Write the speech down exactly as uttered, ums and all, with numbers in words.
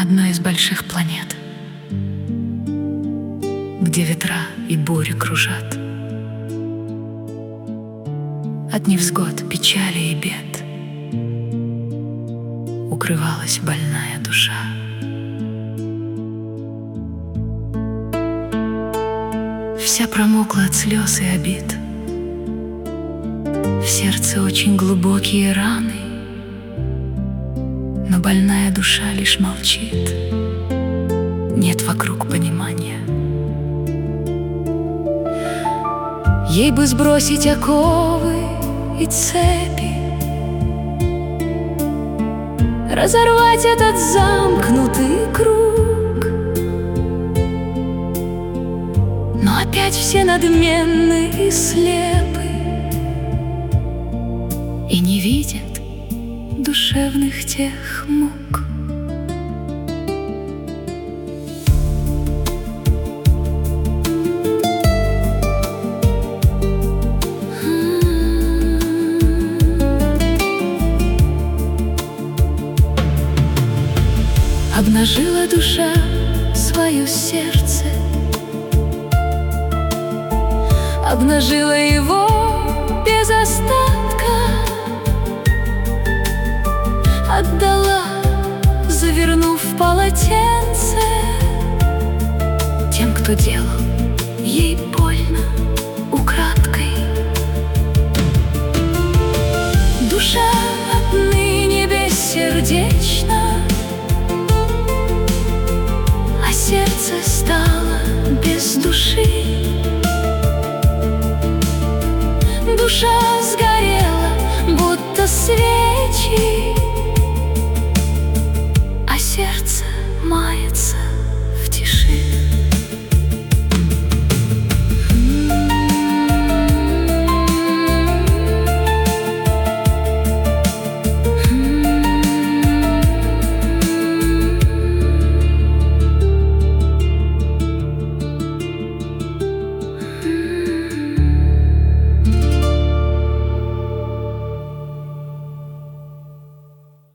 одной из больших планет, где ветра и бури кружат. От невзгод, печали и бед укрывалась больная душа. Вся промокла от слез и обид, в сердце очень глубокие раны, но больная душа лишь молчит, нет вокруг понимания. Ей бы сбросить оковы и цепи, разорвать этот замкнутый круг, но опять все надменны и слепы и не видят душевных тех мук. Обнажила душа свое сердце, обнажила его без остатка, отдала, завернув в полотенце тем, кто делал ей больно украдкой. Душа отныне бессердечна, сердце стало без души. Душа сгорела, будто свет